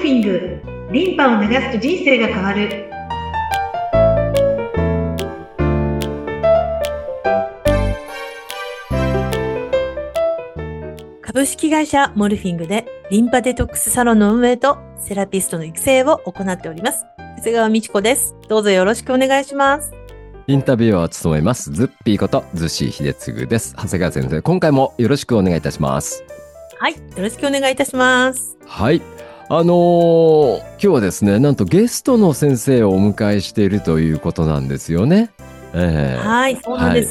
フィング、リンパを流すと人生が変わる。株式会社モルフィングでリンパデトックスサロンの運営とセラピストの育成を行っております。長谷川美智子です。どうぞよろしくお願いします。 インタビュアーを務めますズッピーことズシ秀次です。長谷川先生、今回もよろしくお願いいたします。 はい、よろしくお願いいたします。 はい。今日はですね、なんとゲストの先生をお迎えしているということなんですよね。 はい、そうなんです。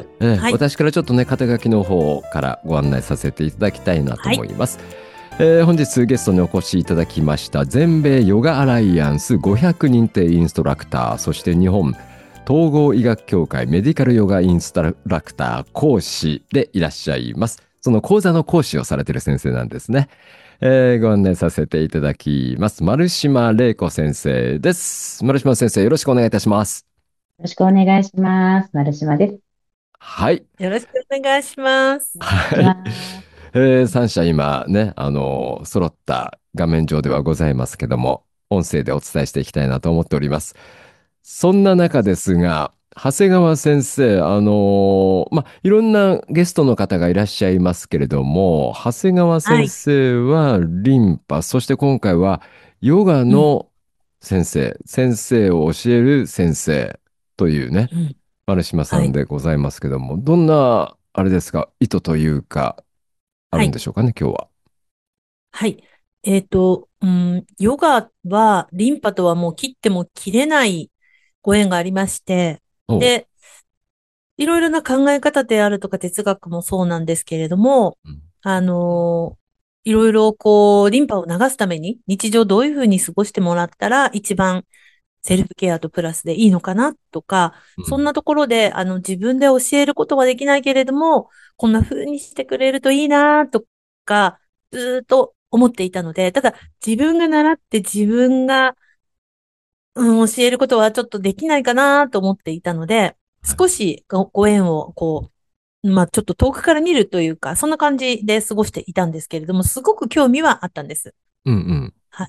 はい、 私からちょっとね、肩書きの方からご案内させていただきたいなと思います。本日ゲストにお越しいただきました全米ヨガアライアンス500認定インストラクター、そして日本統合医学協会メディカルヨガインストラクター講師でいらっしゃいます。その講座の講師をされている先生なんですね。ご案内させていただきます。丸島玲子先生です。丸島先生、よろしくお願いいたします。 よろしくお願いします。丸島です。 はい。 よろしくお願いします。 はい。3社今ね、揃った画面上ではございますけども、音声でお伝えしていきたいなと思っております。そんな中ですが、長谷川先生、いろんなゲストの方がいらっしゃいますけれども、長谷川先生はリンパ、そして今回はヨガの先生を教える先生というね、丸島さんでございますけども、どんな、あれですか、意図というか、あるんでしょうかね、今日は。 はい。ヨガは、リンパとはもう切っても切れないご縁がありまして、で、いろいろな考え方であるとか哲学もそうなんですけれども、いろいろリンパを流すために日常どういうふうに過ごしてもらったら一番セルフケアとプラスでいいのかなとか、そんなところで、自分で教えることはできないけれども、こんな風にしてくれるといいなとか、ずっと思っていたので、ただ自分が習って自分が、教えることはちょっとできないかなと思っていたので、少しご縁をちょっと遠くから見るというか、そんな感じで過ごしていたんですけれども、すごく興味はあったんです。はい。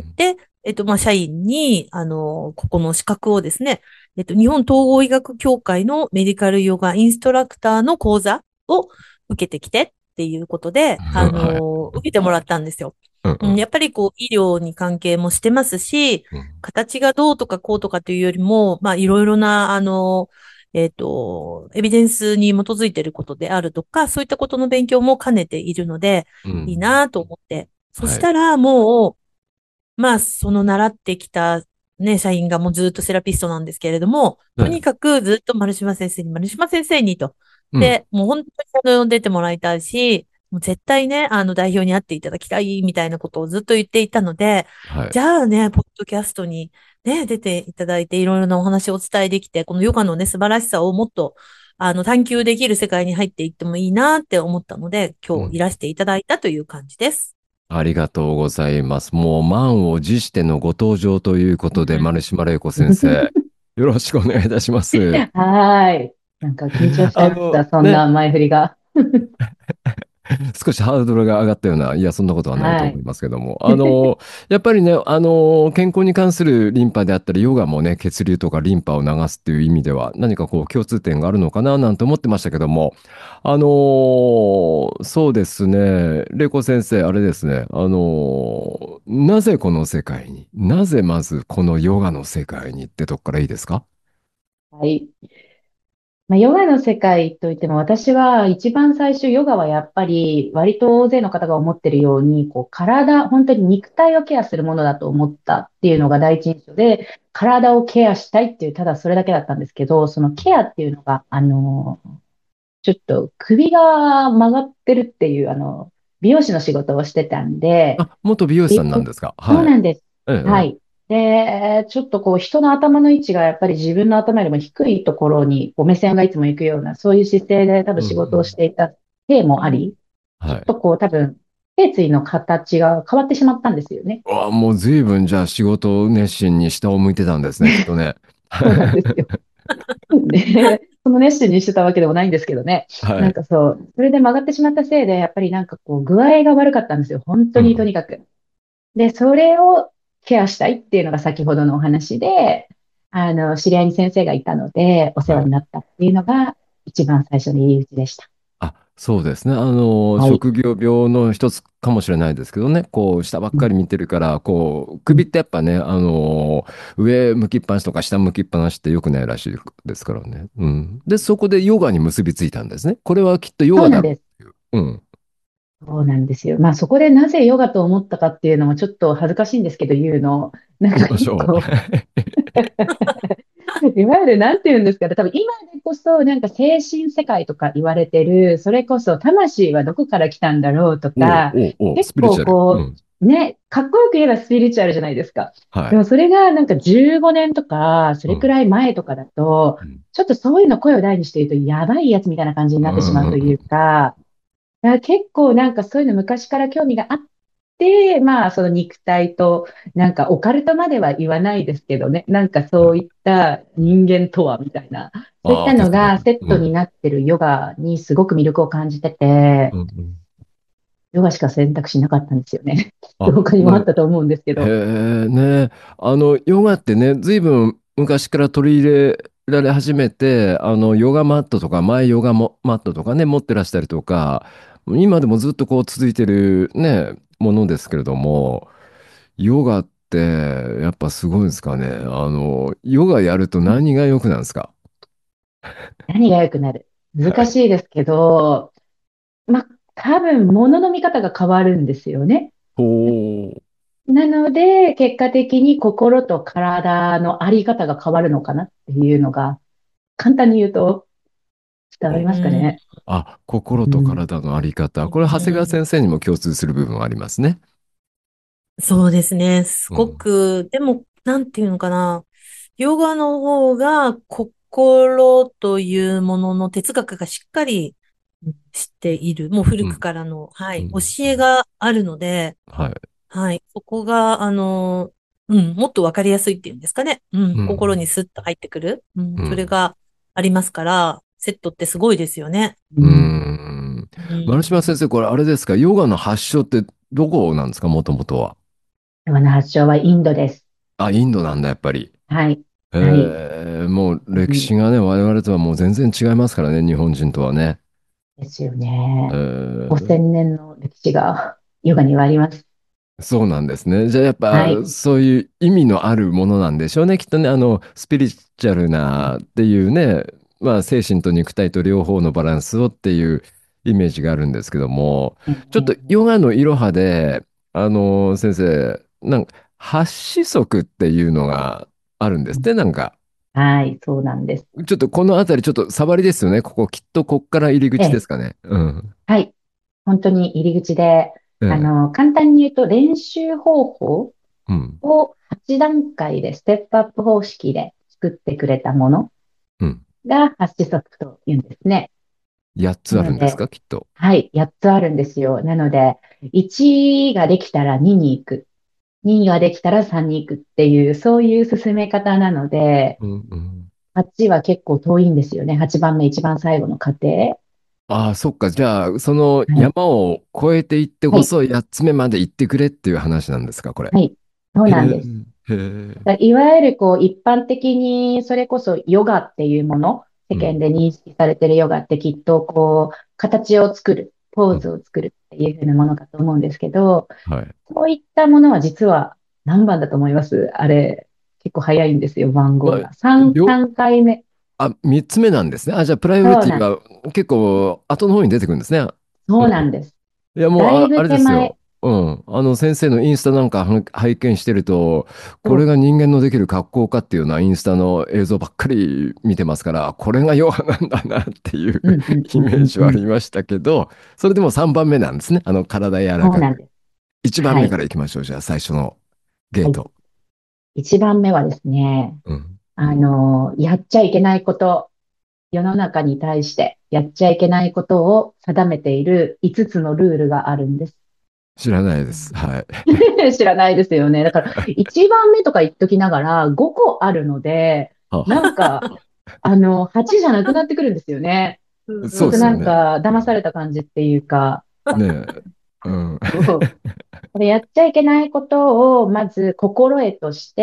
で、社員に、ここの資格をですね、日本統合医学協会のメディカルヨガインストラクターの講座を受けてきてっていうことで、受けてもらったんですよ。やっぱり医療に関係もしてますし、形がどうとかこうとかというよりも、いろいろな、エビデンスに基づいていることであるとか、そういったことの勉強も兼ねているので、いいなと思って。そしたらもう、その習ってきたね、社員がもうずっとセラピストなんですけれども、とにかくずっと丸島先生にと。で、もう本当に出てもらいたいし、もう絶対ね、代表に会っていただきたいみたいなことをずっと言っていたので、じゃあね、ポッドキャストにね、出ていただいていろいろなお話をお伝えできて、このヨガのね、素晴らしさをもっと、探求できる世界に入っていってもいいなって思ったので、今日いらしていただいたという感じです。 ありがとうございます。もう満を持してのご登場ということで、丸島玲子先生、よろしくお願いいたします。 はい。なんか緊張しちゃいました、そんな前振りが。 少しハードルが上がったような、いや、そんなことはないと思いますけども。やっぱりね、健康に関するリンパであったり、ヨガもね、血流とかリンパを流すっていう意味では、何か共通点があるのかな、なんて思ってましたけども、そうですね、玲子先生、あれですね、なぜこの世界に、なぜまずこのヨガの世界にってとこからいいですか？ はい。ヨガの世界といっても、私は一番最初、ヨガはやっぱり割と大勢の方が思ってるように、本当に肉体をケアするものだと思ったっていうのが第一印象で、体をケアしたいっていう、ただそれだけだったんですけど、そのケアっていうのが、ちょっと首が曲がってるっていう、美容師の仕事をしてたんで、 元美容師さんなんですか？ そうなんです。はい。で、ちょっと人の頭の位置がやっぱり自分の頭よりも低いところに目線がいつも行くような、そういう姿勢で多分仕事をしていたせいもあり、ちょっと多分、頸椎の形が変わってしまったんですよね。 もう随分じゃあ仕事を熱心に下を向いてたんですね、きっとね。 そうなんですよ。で、その熱心にしてたわけでもないんですけどね。なんかそう、それで曲がってしまったせいで、やっぱりなんか具合が悪かったんですよ。本当にとにかく。 で、それをケアしたいっていうのが先ほどのお話で、知り合いに先生がいたので、お世はい。 話になったっていうのが一番最初の入り口でした。 あ、そうですね。 はい。 職業病の一つかもしれないですけどね、こう、下ばっうん、 かり見てるから、こう、 うん、 首ってやっぱね、上向きっぱなしとか下向きっぱなしって良くないらしいですからね。うん。で、そこでヨガに結びついたんですね。これはきっとヨガだろそうなんです。 うっていう。うん。 そうなんですよ。まあそこでなぜヨガと思ったかっていうのもちょっと恥ずかしいんですけど言うの。なんか言いましょう。 結構、いわゆるなんて言うんですかね。多分今でこそなんか精神世界とか言われてる、それこそ魂はどこから来たんだろうとおうか、 おうおう、 結構スピリチュアル。うこん。 う、ね、かっこよく言えばスピリチュアルじゃないですか。 はい。 でもそれがなんか15年とか、そうん。 れくらい前とかだと、 うん。 ちょっとそういうの声を大にして言うとやばいやつみたいな感じにうなってしまうというん。 か、だから結構なんかそういうの昔から興味があって、まあその肉体となんかオカルトまでは言わないですけどね、なんかそういった人間とはみたいな、そういっああ、 たの哲学。 がセッうん。 トになってるヨガにすごく魅力を感じてて、 うんうん。 ヨガしか選択肢なかったんですよね。 あ、 他にもあったと思うんですけへど。 え、ね。ヨガってね、随分昔から取り入れられ始めて、ヨガマットとか、前ヨガもマットとかね、持ってらしたりとか、今でもずっとこう続いてるね、ものですけれども、ヨガってやっぱすごいですかね。ヨガやると何が良くなんですか？ 何が良くなる？難はい。 しいですけど、まあ多分物の見方が変わるんですよね。 ほう。 なので、結果的に心と体のあり方が変わるのかなっていうのが、簡単に言うと伝わりますかうん。 ね。 あ、心とうん。 体のあり方。 うこれ、長谷川ん。 先生にも共通する部分はありますね。 そうですね。すごうん。 く、でも、なんていうのかな。ヨガの方が心というものの哲学がしっかりしている。もう古くうん。 からの、はい、教うん。 えがあるので、 はい。 はい。そこが、もっとわかりやすいっていうんですかね。うん。 うん。 心にスッと入ってくる。うん。 うん。 それがありますから、セットってすごいですよね。 うーうん。 ん。 う丸島先ん。 生、これあれですか？ヨガの発祥ってどこなんですか？もともとは。 ヨガの発祥はインドです。 あ、インドなんだ、やっぱり。 はい。はい。 もう歴うん、 史がね、我々とはもう全然違いますからね、日本人とはね。 ですよえね。 ー、 5000年の歴史がヨガにはあります。 そうなんですね。じゃあやっぱはい。 そういう意味のあるものなんでしょうね。きっとね、スピリチュアルなっていうね、まあ精神と肉体と両方のバランスをっていうイメージがあるんですけども、 えちょっとーヨガのいろはで、先生、なんか、八子則っていうのがあるんですって、なんか。 はい。そうなんです。 ちょっとこのあたりちょっと触りですよね。ここきっとこっから入り口でえすかね。うん。 はい。本当に入り口で、 ええ。 簡単に言うと練習方法うん。 を8段階でステップアップ方式で作ってくれたものうん。 が8子則というんですね。 8つあるんですなので、 か、きっと。 はい、8つあるんですよ。なので、1ができたら2に行く。2ができたら3に行くっていう、そういう進め方なので、 うんうん。 8は結構遠いんですよね。8番目、一番最後の過程。 ああ、そっか。じゃあ、そのはい。 山を越えていってはい。 こそ8つ目まで行ってくれっていう話なんですか、これ。 はい。そうへえ、 なんです。 へえ。 だからいわゆるこう一般的にそれこそヨガっていうもの、世間うん。 で認識されているヨガってきっとこう形を作る、ポーうん。 ズを作るっていうふうなものかと思うんですけど、 はい。 そういったものは実は何番だと思います？あれ、結構早いんですよ、番まあ、 号が。3、 両、 3回目。 3つ目なんですね。あ、じゃあ、プライオリそうなんです。 ティは結構後の方に出てくるんですね。 そううん。 なんです。 いや、もう、 だいぶあれで手前。 すよ。うん。先生のインスタなんか拝見してると、これそう。 が人間のできる格好かっていうようなインスタの映像ばっかり見てますから、これがヨガなんだなっていううんうんイうんメージはあうんうん。 りましたけど、それでも3番目なんですね。体柔らかく。 そうなんです。 1番はい。 目から行きましょう。じゃあ、最初のゲーはい。 ト。 一番目はですね、 うん。 やっちゃいけないこと。世の中に対してやっちゃいけないことを定めている5つのルールがあるんです。 知らないです。はい。 知らないですよね。だから1番目とか言っときながら5個あるので、なんか、8じゃなくなってくるんですよね。 うんちょっとなんそうですよね。 か騙された感じっていうか、 ねえ。 うん。 そうこれやっちゃいけないことを、まず心得として、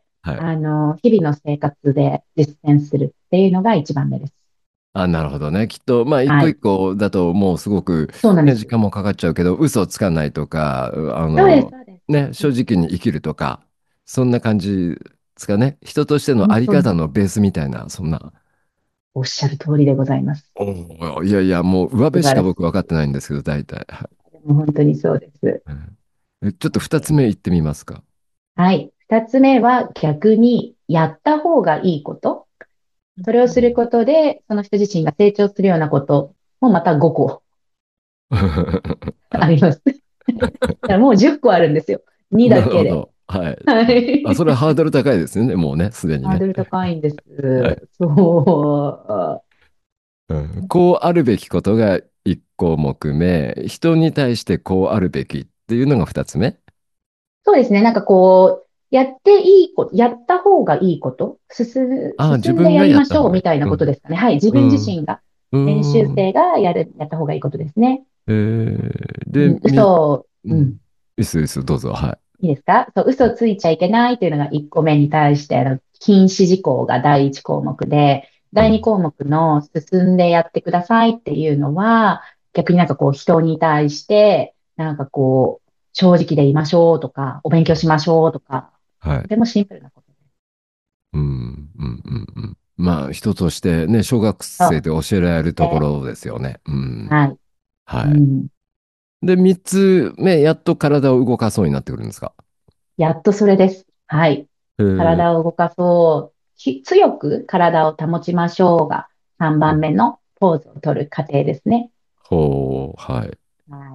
はい。 日々の生活で実践するっていうのが一番目です。 あ、なるほどね。きっと、まあ、一個一はい。 個だともうすごく、ね、 そうなんです。 時間もかかっちゃうけど、嘘をつかないとか、 そうです、そうです。 ね、正うん直に生きるとか、そんな感じですかね。人としてのあり本当に方のベースみたいな、そんな。 おっしゃる通りでございます。 いやいや、もう上辺しか素晴らしい。 僕分かってないんですけど、大体。はい。 もう本当にそうです。 うんちょっと二つ目言ってみますか。 はい。二つ目は逆にやった方がいいこと。それをすることで、その人自身が成長するようなこともまた5個はい。 あります。だからもう10個あるんですよ。2 なだけで。 るほど。はい。 はあ、それはい。 ハードル高いですね。もうね、すでにね。 ハードル高いんです。 はい。 そう。 こうあるべきことが1項目目、人に対してこうあるべきっていうのが2つ目。 そうですね。なんかこう、やっていいこと、やった方がいいこと、 ああ、自進んでや分がりましょうやった方がいい。 みたいなことですかね。はい。自分自うん。 身が、 う練習ん。 生がやった方がいいことですね。 で、 嘘、 うん。いいっす、いいっす、どうぞ。はいいですか？そう、 い。はい。 嘘ついちゃいけないというのが1個目に対して、禁止事項が第1項目で、第2 うん。 項目の進んでやってくださいっていうのは、逆になんかこう人に対して、なんかこう、正直でいましょうとか、お勉強しましょうとか、 はい。 とてもシンプルなことです。 うん。うん。うん。うんまあ、人としてね、小学生そう。 で教えられるとこで、 ろですよね。うん。 はい。 はい。 うん。 で、3つ目、やっと体を動かそうになってくるんですか？ やっとそれです。はい。 えー、 体を動かそう。強く体を保ちましょうが3番目のポーズを取る過程ですね。 ほう、はい。 はい。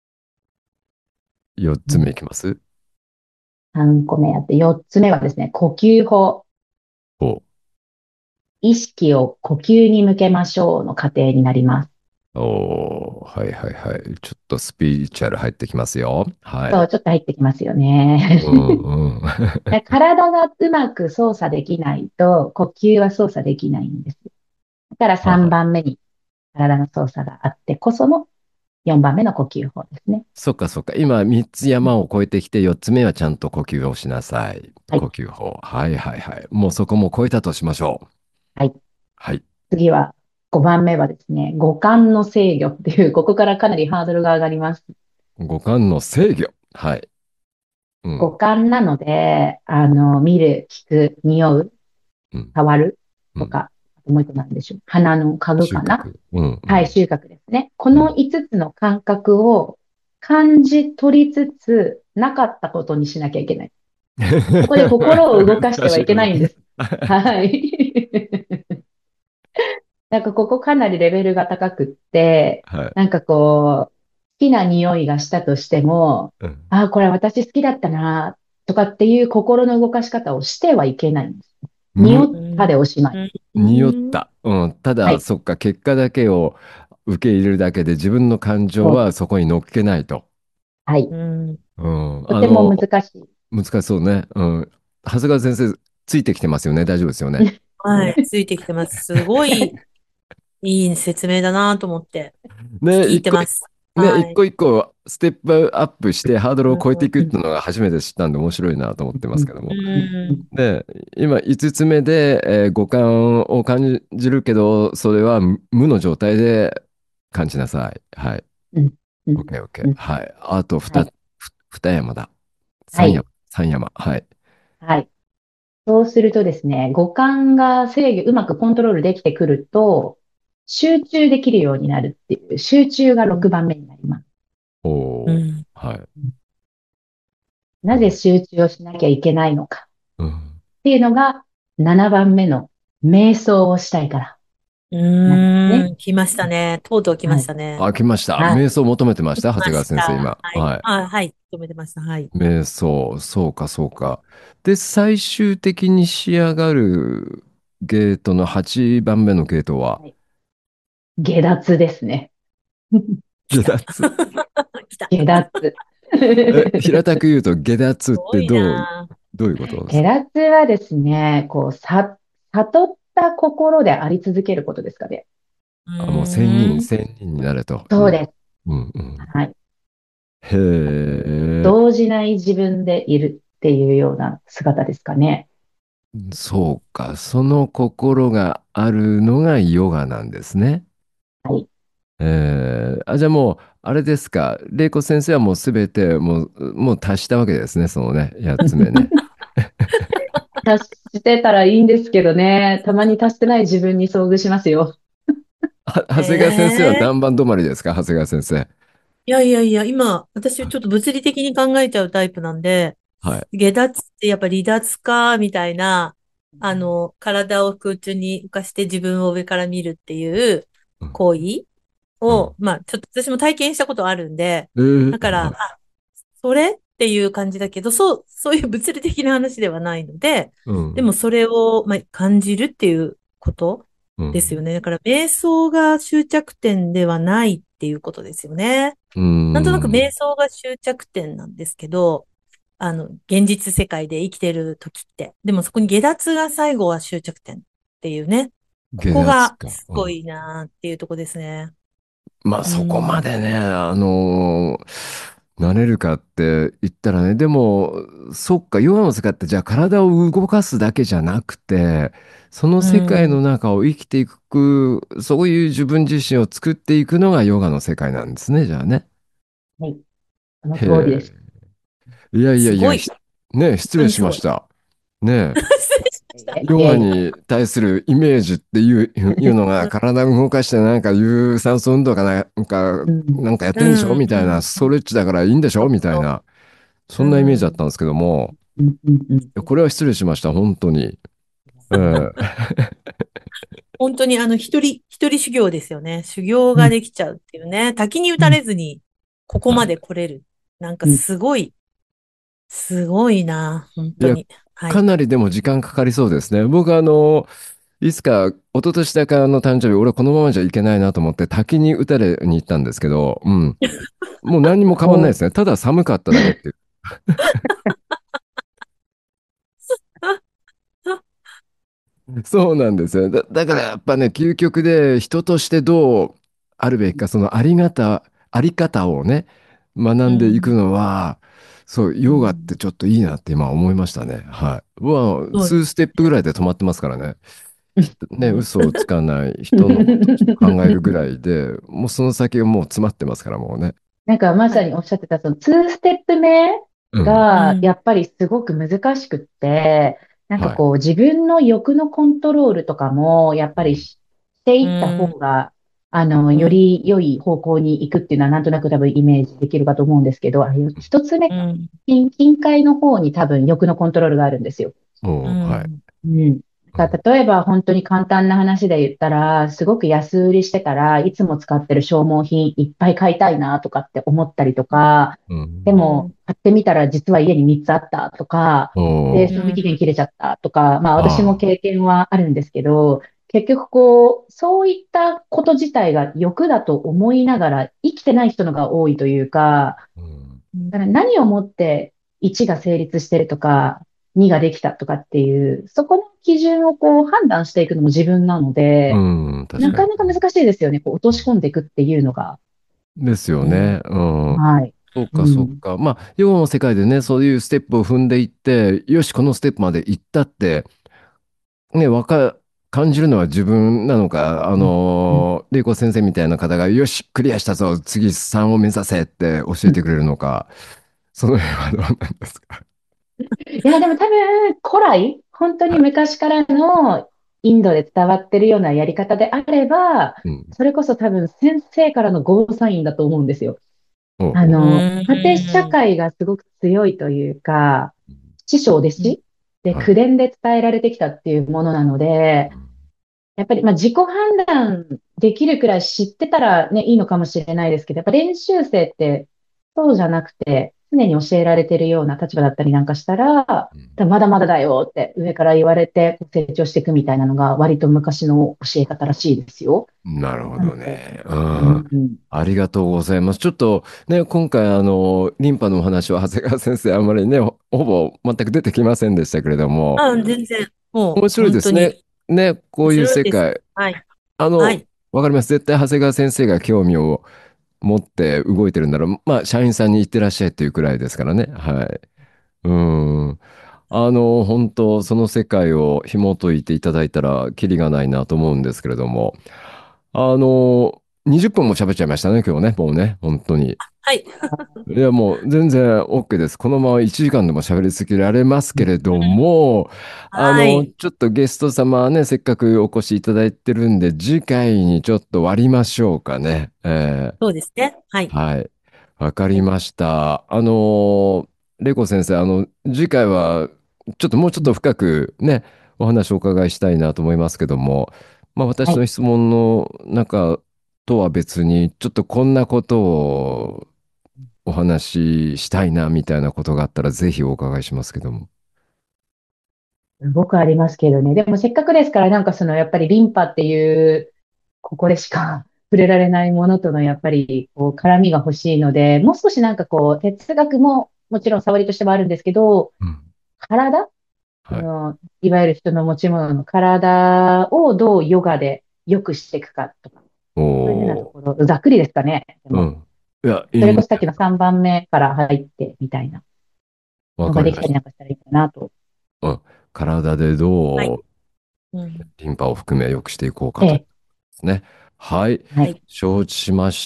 4つ目うんいきます。 3個目やって4つ目はですね、呼吸法。 ほ意識を呼吸に向けましょうの過程になります。 う。おー、はいはいはい。ちょっとスピリチュアル入ってきますよ。はい。 そう、ちょっと入ってきますよね。 うんうん。 体がうまく操作できないと呼吸は操作できないんです。だから3 あ、 番目に体の操作があってこその4番目の呼吸法ですね。 そっかそっか。今3つ山を越えてきて4つ目はちゃんと呼吸をしなさい。 はい。 呼吸法。はいはいはい。もうそこも超えたとしましょう。 はい。 はい。 次は5番目はですね、五感の制御っていう、ここからかなりハードルが上がります。 五感の制御。はい。う五ん。 感なので、見る、聞く、匂う、 うん。 触るうん。 とか、もう一個なんでしょう。鼻の嗅ぐかな。 収穫。うんうはい、 ん。 収穫ですね。このうん。 5つの感覚を感じ取りつつ、なかったことにしなきゃいけない。ここで心を動かしてはい難しいね。 けないんです。はい。なんかここかなりレベルが高くって、 はい。 なんかこう、好きな匂いがしたとしても、 うん。 ああ、これ私好きだったな、とかっていう心の動かし方をしてはいけないんです。匂む、 ったでおしまい。 匂った。うん。ただ、 はい。 そっか、結果だけを受け入れるだけで自分の感情そう。 はそこに乗っけないと。 はい。 うん。 うん。 とても難しい。 難しそうね。うん。長谷川先生、ついてきてますよね。大丈夫ですよね。 はい。ついてきてます。すごいいい説明だなと思って聞きね、 入ってます。 一はい。 個一個ステップアップしてハードルうを超えていくっうん、 ていうのが初めて知ったんで面白いなと思ってまうん、 すけども。 うん、うん、うん。 ん。 で、今5つ目で、五感を感じるけど、それは無の状態で感じなさい。はい。 うん、うん、 OK、OK。 うん。 はい。あとはい。 二山だ。 はい。 三山。はい。 はい。そうするとですね、五感が制御、うまくコントロールできてくると、集中できるようになるっていう、集中が6番目になります。 おー。 うん。 はい。 なぜ集中をしなきゃいけないのかうん。 っていうのが7番目の瞑想をしたいからうなんですね。 ーん。来ましたね。とうとう来まはい。 したね。 あ、来ました。 はい。 瞑想求めてました長来ま谷川先生、 した。 今。 はい。 はい。 あ、はい。止めてました。はい。 瞑想、そうか、そうか。で、最終的に仕上がるゲートの8番目のゲートは、 はい。下脱ですね。 来た。 下脱。 来た。 下脱。 平たく言うと、下脱ってすごいな。 どういうことです下か？ 脱はですね、こう、悟った心であり続けることですかね。 うあ、もうーん。 仙人になれと。うん、 そうです。 うん、うん。 はい。 へえ、 動じない自分でいるっていうような姿ですかね。 そうか。その心があるのがヨガなんですね。 はい。 じゃあもう、あれですか。玲子先生はもうすべて、もう達したわけですね。そのね、8つ目ね。 達してたらいいんですけどね。たまに達してない自分に遭遇しますよ。 長谷川先生はええ、 何番止まりですか、長谷川先生。 いやいやいや、今、私ちょっと物理的に考えちゃうタイプなんで、 はい。 下脱ってやっぱ離脱か、みたいな、体を空中に浮かして自分を上から見るっていううん。 行為うん。 を、まあ、ちょっと私も体験したことあるんで、だから、 はい。 あ、それっていう感じだけど、そういう物理的な話ではないので、 うん。 でもそれを、まあ、感じるっていうことうん。 ですよね。だから、瞑想が終着点ではないっていうことですよね。 うなんとなく瞑ん。 想が終着点なんですけど、現実世界で生きてる時って。でもそこに下脱が最後は終着点っていうね。こ下こが脱か。 すごいなーっていうとこですね。 まあうそこまん。 でね、なれるかって言ったらね、でも、そっか、ヨガの世界ってじゃあ体を動かすだけじゃなくて、そのう世界のん。 中を生きていく、そういう自分自身を作っていくのがヨガの世界なんですね、じゃあね。 はい。そのへ通りです。 え。いやいやいや、 すごい。 ね、 本失礼当にすごい。 しました。ね、 失礼しました。 いヨガやいやいに対するイメージっていうのが体を動かしてなんか有酸素運動かうん。 なんかやってんでしうん、 ょみたいな、 うん、うん。 ストレッチだからいいんでしょみたいそな、そう。うんなイメージだったん。 んですけども、 うん。うん。うん。 これは失礼しました、本当に。ええ。 本当に一人修行ですよね。修行うん。 ができちゃうっていうね。滝に打たれずに、ここまではい。 来れる。なんかうん。 すごいな。本いや、 当に。はい。 かなりでも時間かかりそうですね。僕いつか、一昨年だかの誕生日、俺このままじゃいけないなと思って滝に打たれに行ったんですけど、うん。もう何にも変わんないお、 ですね。ただ寒かっただけっていう。そうなんですよ。だからやっぱね、究極で人としてどうあるべきか、そのあり方をね、学んでいくうん。 のは、そう、ヨガってうん。 ちょっといいなって今思いましたね。はい。僕は2 そうですステップぐね。 らいで止まってますからね。ね、 うん。 嘘をつかない、人のことを考えるぐらいで、もうその先がもう詰まってますから、もうね。 なんかまはい。 さにおっしゃってた、その2ステップ目うん。 がやうん。 っぱりすごく難しくって、なんかはい。 こう自分の欲のコントロールとかもやっぱりしてういった方ん。 が、ようん。 り良い方向に行くっていうのはなんとなく多分イメージできるかと思うんですけど、一つ目か。 うん。 近海の方に多分欲のコントロールがあるんですよ。 うはい。 ん。 うん。だから例えば本当に簡単な話で言ったら、すごく安売りしてたらいつも使ってる消耗品いっぱい買いたいなとかって思ったりとか、 うん。 でもうん。 買ってみたら実は家に3つあったとか、で、 おー。 賞味期限切れちゃったとか、まあ私もあ経験はあるんですけど、結局こう、そういったこと自体が欲だと思いながら生きてない人のが多いというか、 ー。うん。 だから何をもって1が成立してるとか、2ができたとかっていう、そこの基準をこう判断していくのも自分なので、 うん、確なかに。 かなか難しいですよね。こう落とし込んでいくっていうのが。 ですようん。 ね。うん。 はい。 そうか、そううん。 か。まあ、ヨガの世界でね、そういうステップを踏んでいって、よし、このステップまで行ったって、ね、感じるのは自分なのか、 うん。うん。 玲子先生みたいな方が、よし、クリアしたぞ、次3を目指せって教うん。 えてくれるのか、その辺はどうなんですか。 いや、でも多分、古来、本当にはい。 昔からのインドで伝わってるようなやり方であれば、 うん。 それこそ多分先生からのゴーサインだと思うんですよ。 ほうほう家庭社ん。 会がすごく強いというか、師匠弟うん。 子ではい。 口伝で伝えられてきたっていうものなので、やっぱりまあ自己判断できるくらい知ってたらね、いいのかもしれないですけど、やっぱ練習生ってそうじゃなくて、常に教えられてるような立場だったりなんかしたら、 うん。 多分まだまだだよって上から言われて成長していくみたいなのが割と昔の教え方らしいですよ。 なるほなので、 どね。うん。 うん、 ありがとうございます。ちょっとね、今回リンパのお話は長谷川先生あまりね、ほぼ全く出てきませんでしたけれども、 あ、全然、もう、 面白いですね。 本当に、 ね、こ面ういう白いです。 世界。 はい。 あの、 はい。 わかります。絶対長谷川先生が興味を持って動いてるんだろう。まあ、社員さんに言ってらっしゃいっていうくらいですからね。はい。うん。本当その世界を紐解いていただいたら、キリがないなと思うんですけれども、20分も喋っちゃいましたね、今日ね、もうね、本当に。 はい。 いや、もう全然 OK です。このまま1時間でも喋り続けられますけれども、 はい。 ちょっとゲスト様ね、せっかくお越しいただいてるんで、次回にちょっと割りましょうかね。 そうですね。はい。 はい。わかりました。レイコ先生、次回は、ちょっともうちょっと深くね、お話をお伺いしたいなと思いますけども、まあはい。 私の質問の中とは別に、ちょっとこんなことをお話ししたいなみたいなことがあったら、ぜひお伺いしますけども。 すごくありますけどね。でもせっかくですから、やっぱりリンパっていう、ここでしか触れられないものとのやっぱりこう絡みが欲しいので、もう少し哲学ももちろん触りとしてはあるんですけど、 うん。 体はい。 いわゆる人の持ち物の体をどうヨガで良くしていくかとか、そういうふうなとおー。 ころ、ざっくりですかね。でも、 うん。いや、いそれいんこそさっきの3番目から入ってみたいなのができたりわかりましなんかしたらいいかなと。 た。うん。体ではい。 どううん。 リンパを含め良くしていこうかというこええ、 とですね。はい。 はい。 はい。 承知しました。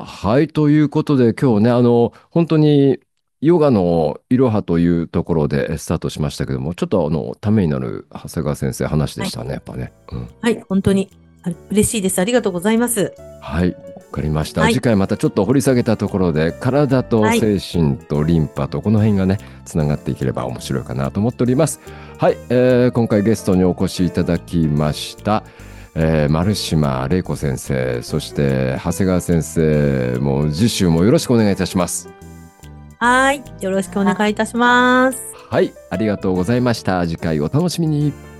はい。ということで、今日ね、本当に、ヨガのいろはというところでスタートしましたけども、ちょっとためになる長谷川先生話ではい。 したね、やっぱね。うん。 はい。本当に、嬉しいです。ありがとうございます。 はい。わかりました。 はい。 次回またちょっと掘り下げたところで、体とはい。 精神とリンパと、この辺がね、つながっていければ面白いかなと思っております。はい。今回ゲストにお越しいただきました。丸島玲子先生、そして長谷川先生も次週もよろしくお願いいたします。 はい。よろしくお願いいたします。 はい。ありがとうございました。次回お楽しみに。